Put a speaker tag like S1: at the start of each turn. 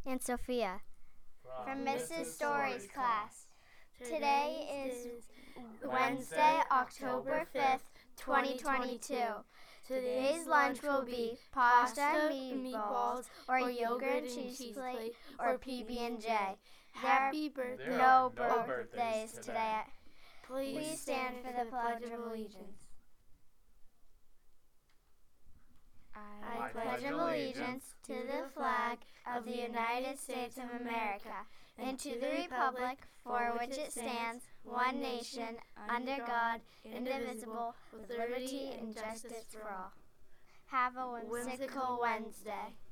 S1: and Sophia
S2: from Mrs. Story's class. Today is Wednesday, October 5th, 2022. Today's lunch will be pasta and meatballs, or yogurt and cheese plate, or PB&J. Happy birthday! No birthdays today. Please stand for the Pledge of Allegiance. I pledge allegiance to the flag of the United States of America and to the republic for which it stands, one nation, under God, indivisible, with liberty and justice for all. Have a whimsical Wednesday.